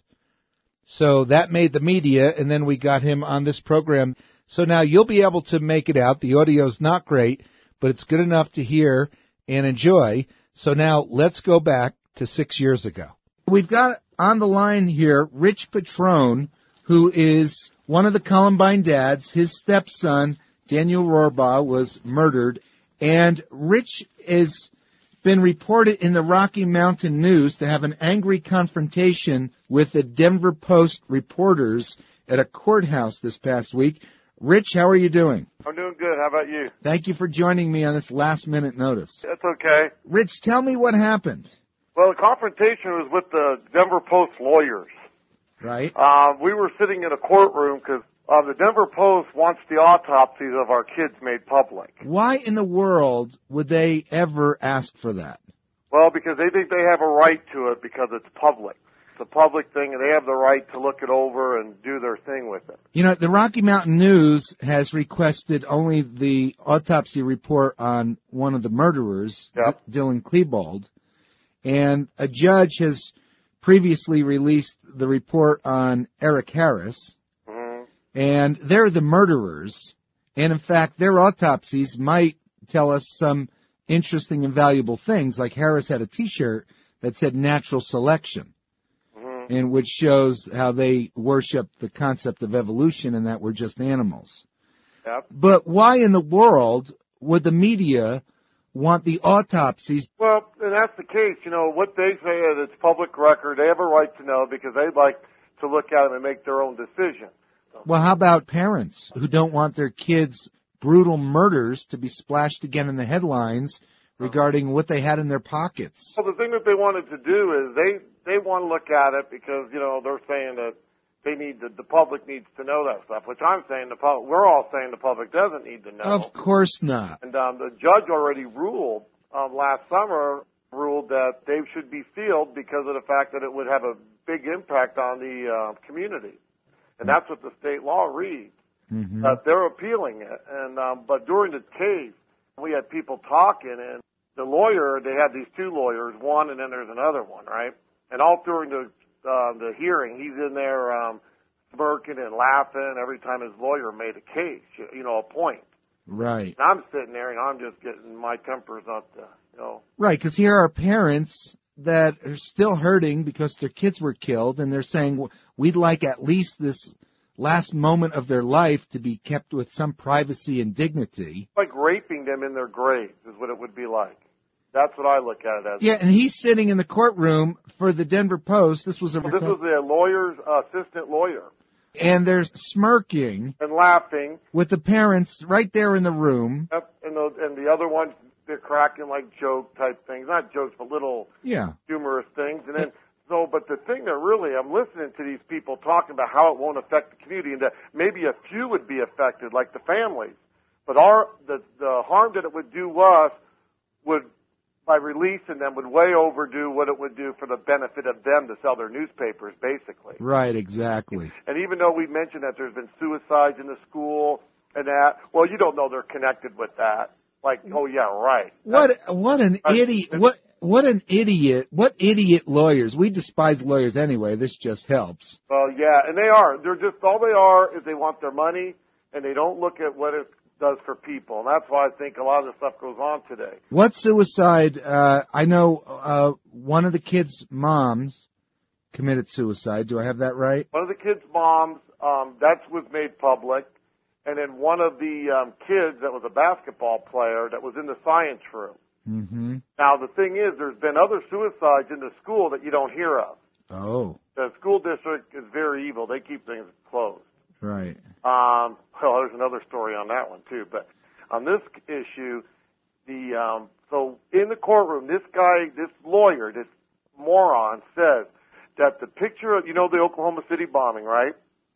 So that made the media, and then we got him on this program. So now you'll be able to make it out. The audio's not great, but it's good enough to hear and enjoy. So now let's go back to six years ago. We've got on the line here Rich Petrone, who is one of the Columbine dads. His stepson, Daniel Rohrbaugh, was murdered. And Rich has been reported in the Rocky Mountain News to have an angry confrontation with the Denver Post reporters at a courthouse this past week. Rich, how are you doing? I'm doing good. How about you? Thank you for joining me on this last-minute notice. That's okay. Rich, tell me what happened. Well, the confrontation was with the Denver Post lawyers. Right. Uh, we were sitting in a courtroom because uh, the Denver Post wants the autopsies of our kids made public. Why in the world would they ever ask for that? Well, because they think they have a right to it because it's public. It's a public thing, and they have the right to look it over and do their thing with it. You know, the Rocky Mountain News has requested only the autopsy report on one of the murderers, yep. D- Dylan Klebold. And a judge has previously released the report on Eric Harris. Mm-hmm. And they're the murderers. And, in fact, their autopsies might tell us some interesting and valuable things, like Harris had a T-shirt that said natural selection. Mm-hmm. and which shows how they worship the concept of evolution and that we're just animals. Yep. But why in the world would the media want the autopsies? Well, and that's the case. You know, what they say is it's public record. They have a right to know because they'd like to look at them and make their own decision. Well, how about parents who don't want their kids' brutal murders to be splashed again in the headlines regarding what they had in their pockets? Well, the thing that they wanted to do is they, they want to look at it because, you know, they're saying that they need to, the public needs to know that stuff, which I'm saying the public, we're all saying the public doesn't need to know. Of course not. And um, the judge already ruled um, last summer, ruled that they should be sealed because of the fact that it would have a big impact on the uh, community. And that's what the state law reads. Mm-hmm. Uh, they're appealing it. And um, but during the case, we had people talking, and the lawyer, they had these two lawyers, one and then there's another one, right? And all during the uh, the hearing, he's in there um, smirking and laughing every time his lawyer made a case, you know, a point. Right. And I'm sitting there, and I'm just getting my temper's up to, you know. Right, because here are parents that are still hurting because their kids were killed, and they're saying, we'd like at least this last moment of their life to be kept with some privacy and dignity. Like raping them in their graves is what it would be like. That's what I look at it as. Yeah, and he's sitting in the courtroom for the Denver Post. This was a Well, this was the lawyer's uh, assistant lawyer. And they're smirking and laughing with the parents right there in the room. Yep, and the and the other ones, they're cracking like joke type things, not jokes, but little yeah humorous things. And then so, but the thing that really, I'm listening to these people talking about how it won't affect the community, and that maybe a few would be affected, like the families, but our the the harm that it would do us would, by releasing them, would way overdo what it would do for the benefit of them to sell their newspapers, basically. Right, exactly. And even though we mentioned that there's been suicides in the school and that, well, you don't know they're connected with that. Like, oh yeah, right. What what an That's, idiot! What what an idiot! What idiot lawyers! We despise lawyers anyway. This just helps. Well, yeah, and they are. They're just all they are is they want their money, and they don't look at what it does for people, and that's why I think a lot of the stuff goes on today. What suicide? Uh, I know uh, one of the kids' moms committed suicide. Do I have that right? One of the kids' moms, um, that was made public, and then one of the um, kids that was a basketball player that was in the science room. Mm-hmm. Now, the thing is, there's been other suicides in the school that you don't hear of. Oh. The school district is very evil. They keep things closed. Right. Um, well, there's another story on that one, too. But on this issue, the um, so in the courtroom, this guy, this lawyer, this moron says that the picture of, you know, the Oklahoma City bombing, right?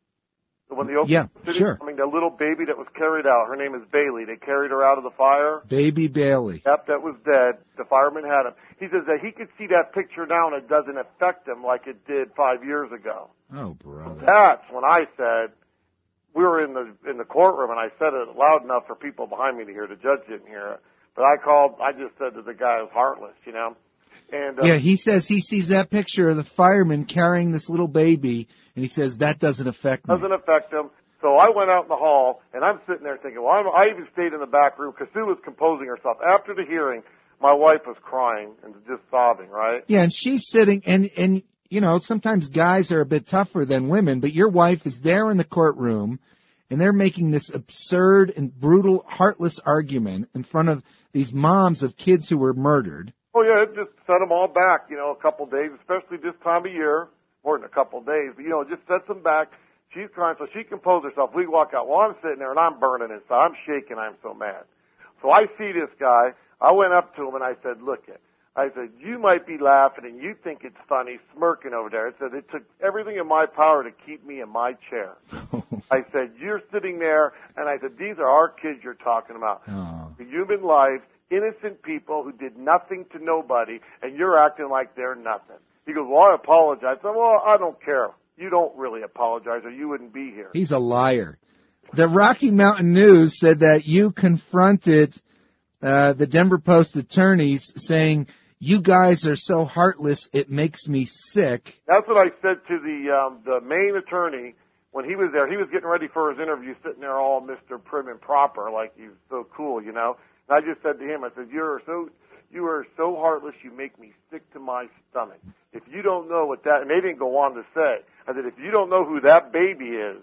When the Oklahoma yeah, City sure. bombing, the little baby that was carried out, her name is Bailey. They carried her out of the fire. Baby Bailey. Yep, that was dead. The fireman had him. He says that he could see that picture now and it doesn't affect him like it did five years ago. Oh, brother. That's when I said, we were in the in the courtroom, and I said it loud enough for people behind me to hear. The judge didn't hear it. But I called, I just said that the guy was heartless, you know. And uh, yeah, he says he sees that picture of the fireman carrying this little baby, and he says, that doesn't affect me. Doesn't affect him. So I went out in the hall, and I'm sitting there thinking, well, I'm, I even stayed in the back room because Sue was composing herself. After the hearing, my wife was crying and just sobbing, right? Yeah, and she's sitting, and, and you know, sometimes guys are a bit tougher than women, but your wife is there in the courtroom, and they're making this absurd and brutal, heartless argument in front of these moms of kids who were murdered. Oh, yeah, it just set them all back, you know, a couple of days, especially this time of year, more than a couple of days, but, you know, it just sets them back. She's crying, so she composed herself. We walk out. Well, I'm sitting there, and I'm burning inside. I'm shaking. I'm so mad. So I see this guy. I went up to him, and I said, look it. I said, you might be laughing, and you think it's funny, smirking over there. I said, it took everything in my power to keep me in my chair. I said, you're sitting there, and I said, these are our kids you're talking about. Oh. The human lives, innocent people who did nothing to nobody, and you're acting like they're nothing. He goes, well, I apologize. I said, well, I don't care. You don't really apologize, or you wouldn't be here. He's a liar. The Rocky Mountain News said that you confronted uh, the Denver Post attorneys saying, you guys are so heartless, it makes me sick. That's what I said to the um, the main attorney when he was there. He was getting ready for his interview, sitting there all Mister Prim and proper, like he's so cool, you know. And I just said to him, I said, you're so you are so heartless, you make me sick to my stomach. If you don't know what that, and they didn't go on to say, I said, if you don't know who that baby is,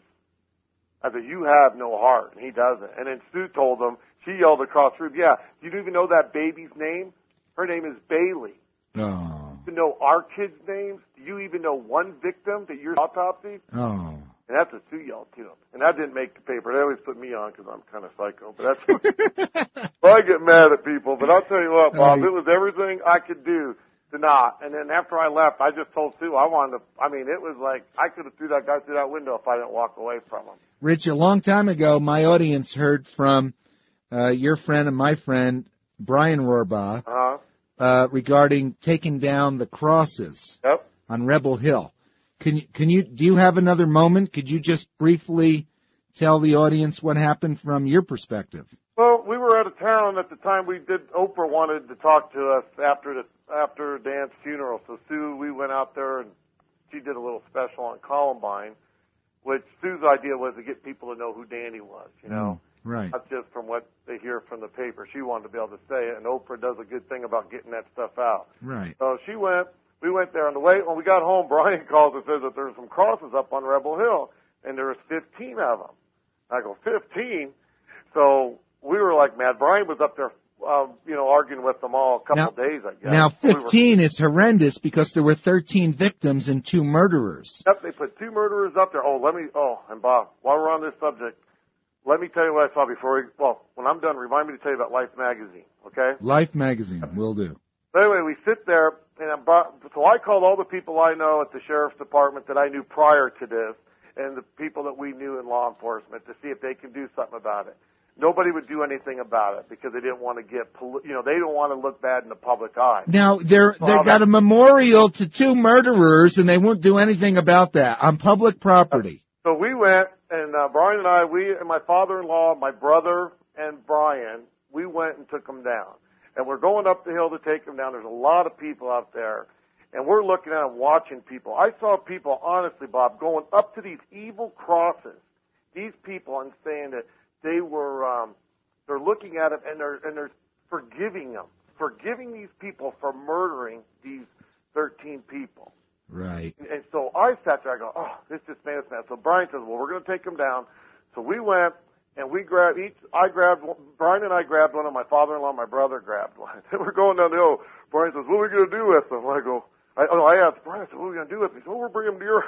I said, you have no heart. And he doesn't. And then Sue told him, she yelled across the room, yeah, do you even know that baby's name? Her name is Bailey. Oh. Do you know our kids' names? Do you even know one victim that you're autopsied? Oh. And that's what Sue yelled to him. And that didn't make the paper. They always put me on because I'm kind of psycho. But that's well, I get mad at people. But I'll tell you what, Bob, it was everything I could do to not. And then after I left, I just told Sue I wanted to, I mean, it was like I could have threw that guy through that window if I didn't walk away from him. Rich, a long time ago, my audience heard from uh, your friend and my friend, Brian Rohrbaugh, Uh-huh. uh, regarding taking down the crosses Yep. on Rebel Hill. Can you, can you, do you have another moment? Could you just briefly tell the audience what happened from your perspective? Well, we were out of town at the time we did, Oprah wanted to talk to us after the, after Dan's funeral. So Sue, we went out there and she did a little special on Columbine, which Sue's idea was to get people to know who Danny was, you know. Mm, right. Not just from what they hear from the paper. She wanted to be able to say it, and Oprah does a good thing about getting that stuff out. Right. So she went, we went there on the way. When we got home, Brian calls and says that there's some crosses up on Rebel Hill, and there was fifteen of them. I go, fifteen? So we were like mad. Brian was up there, um, you know, arguing with them all a couple Now- of days, I guess. Now, We were- fifteen is horrendous because there were thirteen victims and two murderers. Yep, they put two murderers up there. Oh, let me, oh, and Bob, while we're on this subject, let me tell you what I saw before we, well, when I'm done, remind me to tell you about Life Magazine, okay? Life magazine, will do. So anyway, we sit there, and I'm brought, so I called all the people I know at the Sheriff's Department that I knew prior to this, and the people that we knew in law enforcement to see if they can do something about it. Nobody would do anything about it because they didn't want to get, poli- you know, they don't want to look bad in the public eye. Now, they're, Well, they've got that- a memorial to two murderers, and they won't do anything about that on public property. So we went, and uh, Brian and I, we and my father-in-law, my brother, and Brian, we went and took them down. And we're going up the hill to take them down. There's a lot of people out there, and we're looking at them, watching people. I saw people, honestly, Bob, going up to these evil crosses, these people, and saying that they were, um, they're looking at them, and they're and they're forgiving them, forgiving these people for murdering these thirteen people. Right. And so I sat there, I go, oh, this just made us mad. So Brian says, well, we're going to take them down. So we went, and we grabbed each, I grabbed, one, Brian and I grabbed one, and my father-in-law and my brother grabbed one. And we're going down the hill. Brian says, what are we going to do with them? I go, I, oh, I asked Brian, I said, what are we going to do with them? He said, well, we're bringing them to your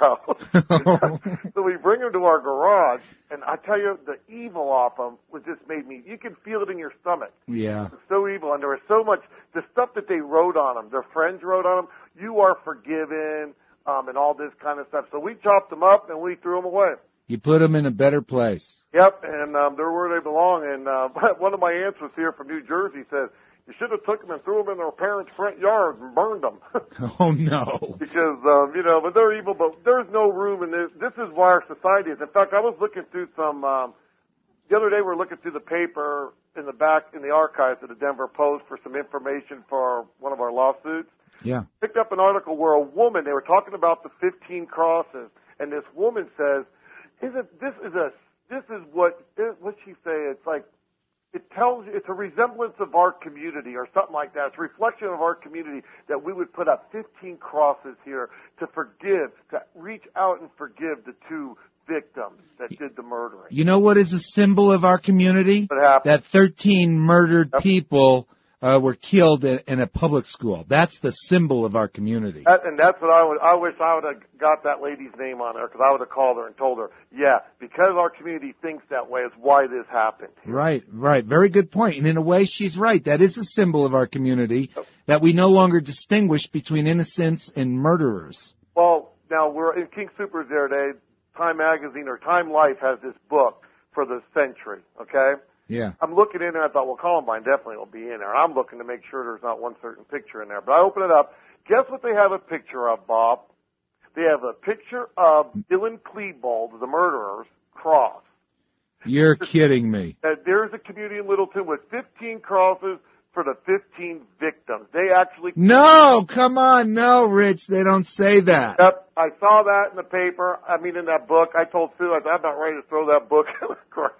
house. So we bring them to our garage, and I tell you, the evil off them was just made me, you can feel it in your stomach. Yeah. It's so evil, and there was so much, the stuff that they wrote on them, their friends wrote on them, you are forgiven, um, and all this kind of stuff. So we chopped them up, and we threw them away. You put them in a better place. Yep, and um, they're where they belong. And uh, one of my aunts was here from New Jersey, said, you should have took them and threw them in their parents' front yard and burned them. Oh, no. Because, um, you know, but they're evil, but there's no room in this. This is why our society is. In fact, I was looking through some, um, the other day we were looking through the paper in the back, in the archives of the Denver Post for some information for one of our lawsuits. Yeah. Picked up an article where a woman, they were talking about the fifteen crosses, and this woman says, isn't, this is a, this is what, what'd she say? It's like, it tells you, it's a resemblance of our community or something like that. It's a reflection of our community that we would put up fifteen crosses here to forgive, to reach out and forgive the two victims that did the murdering. You know what is a symbol of our community? What happened? That thirteen murdered Yep. people uh, were killed in, in a public school. That's the symbol of our community. That, and that's what I would, I wish I would have got that lady's name on there because I would have called her and told her, yeah, because our community thinks that way is why this happened. Right, right. Very good point. And in a way, she's right. That is a symbol of our community, that we no longer distinguish between innocents and murderers. Well, now we're in King Super's there today. Time Magazine or Time Life has this book for the century, okay? Yeah. I'm looking in there, I thought, well, Columbine definitely will be in there. I'm looking to make sure there's not one certain picture in there. But I open it up. Guess what they have a picture of, Bob? They have a picture of Dylan Klebold, the murderer's cross. You're kidding me. Uh, there's a community in Littleton with fifteen crosses for the fifteen victims. They actually... No, come on. No, Rich, they don't say that. Yep, I saw that in the paper. I mean, in that book. I told Sue, I said, I'm not ready to throw that book in the ground.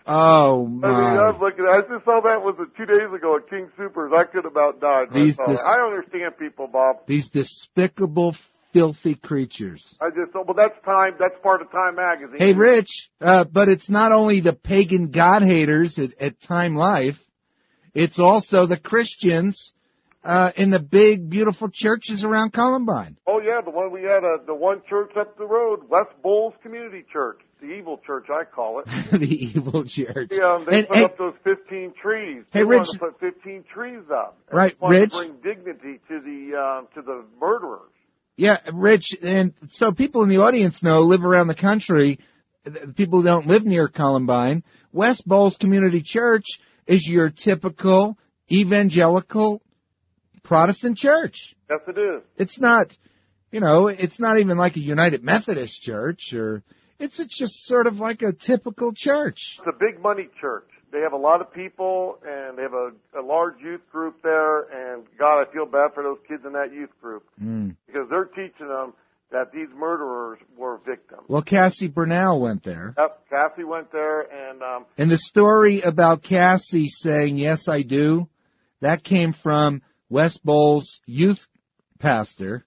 Oh, I mean, my. I was looking. I just saw that was two days ago at King Supers. I could about died. when I These saw dis- that. I don't understand people, Bob. These despicable, filthy creatures. I just well, that's Time. That's part of Time magazine. Hey, Rich, uh, but it's not only the pagan God haters at, at Time Life. It's also the Christians uh, in the big, beautiful churches around Columbine. Oh yeah, the one we had, uh, the one church up the road, West Bowles Community Church, the evil church I call it. The evil church. Yeah, and they And- put and- up those fifteen trees. Hey, they Rich- wanted to put fifteen trees up. And Right, they wanted Rich. to bring dignity to the uh, to the murderers. Yeah, Rich, and so people in the audience know, live around the country, th- people who don't live near Columbine. West Bowles Community Church is your typical evangelical Protestant church. Yes, it is. It's not, you know, it's not even like a United Methodist church, or it's it's just sort of like a typical church. It's a big money church. They have a lot of people, and they have a, a large youth group there. And God, I feel bad for those kids in that youth group Mm. because they're teaching them that these murderers were victims. Well, Cassie Bernal went there. Yep, Cassie went there, and um, And the story about Cassie saying, yes, I do, that came from West Bowles youth pastor,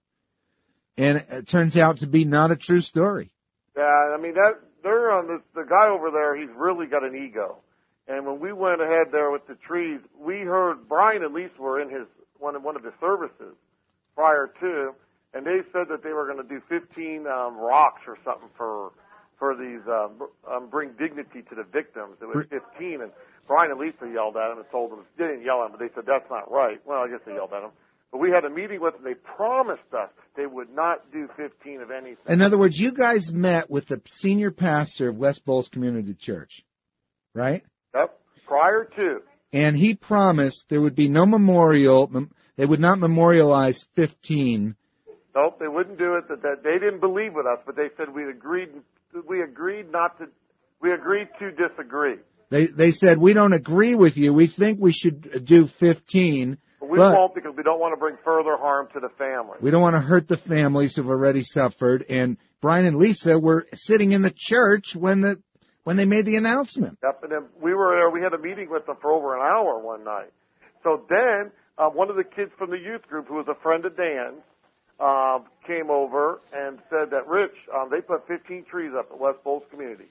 and it turns out to be not a true story. yeah, I mean that they're on the the guy over there. He's really got an ego. And when we went ahead there with the trees, we heard Brian and Lisa were in his one of one of his services prior to, and they said that they were going to do fifteen um, rocks or something for for these uh, um, bring dignity to the victims. It was fifteen, and Brian and Lisa yelled at him and told them they didn't yell at him, but they said that's not right. Well, I guess they yelled at him. But we had a meeting with them. They promised us they would not do fifteen of anything. In other words, you guys met with the senior pastor of West Bowles Community Church, right? Yep. Prior to. And he promised there would be no memorial, mem- they would not memorialize fifteen. Nope, they wouldn't do it. That, that they didn't believe with us, but they said we agreed. We agreed not to. We agreed to disagree. They they said, we don't agree with you. We think we should do fifteen. But we but won't because we don't want to bring further harm to the family. we don't want to hurt the families who've already suffered. And Brian and Lisa were sitting in the church when the when they made the announcement. Yep, and then we were there. We had a meeting with them for over an hour one night. So then uh, one of the kids from the youth group, who was a friend of Dan's, uh, came over and said that, Rich, um, they put fifteen trees up at West Bowles Community.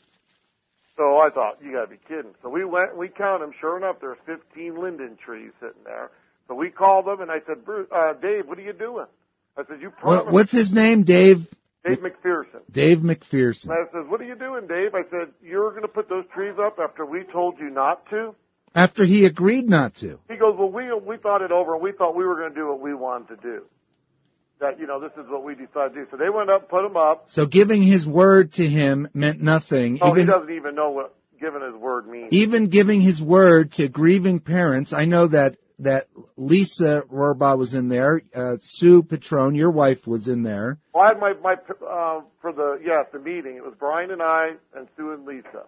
So I thought, you got to be kidding. So we went and we counted them. Sure enough, there's fifteen linden trees sitting there. So we called them, and I said, Bruce, uh, Dave, what are you doing? I said, you promised. What, what's his name? Dave? Dave McPherson. Dave McPherson. And I said, what are you doing, Dave? I said, you're going to put those trees up after we told you not to? After he agreed not to. He goes, well, we we thought it over, and we thought we were going to do what we wanted to do. That, you know, this is what we decided to do. So they went up, put them up. So giving his word to him meant nothing. Oh, even, he doesn't even know what giving his word means. even giving his word to grieving parents. I know that, that Lisa Rohrbaugh was in there. Uh, Sue Petrone, your wife, was in there. Well, I had my, my uh, for the, yes, the meeting. It was Brian and I and Sue and Lisa.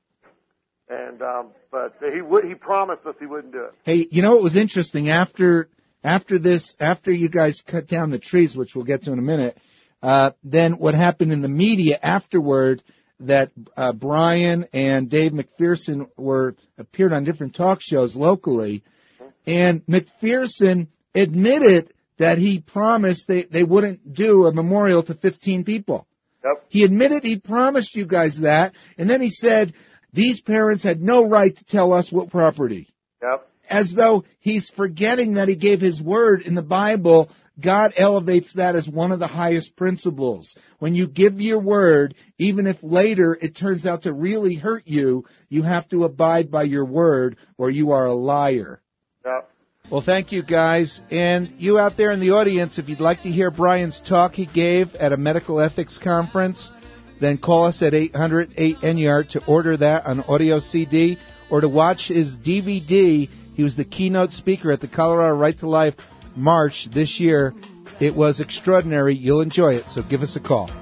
And, um, but he would, he promised us he wouldn't do it. Hey, you know what was interesting? After after this, after you guys cut down the trees, which we'll get to in a minute, uh, then what happened in the media afterward, that uh, Brian and Dave McPherson were appeared on different talk shows locally, and McPherson admitted that he promised they, they wouldn't do a memorial to fifteen people. Yep. He admitted he promised you guys that, and then he said these parents had no right to tell us what property. Yep. As though he's forgetting that he gave his word in the Bible. God elevates that as one of the highest principles. When you give your word, even if later it turns out to really hurt you, you have to abide by your word or you are a liar. Yep. Well, thank you, guys. And you out there in the audience, if you'd like to hear Brian's talk he gave at a medical ethics conference, then call us at eight hundred eight N Y A R to order that on audio C D or to watch his D V D. He was the keynote speaker at the Colorado Right to Life March this year. It was extraordinary. You'll enjoy it, so give us a call.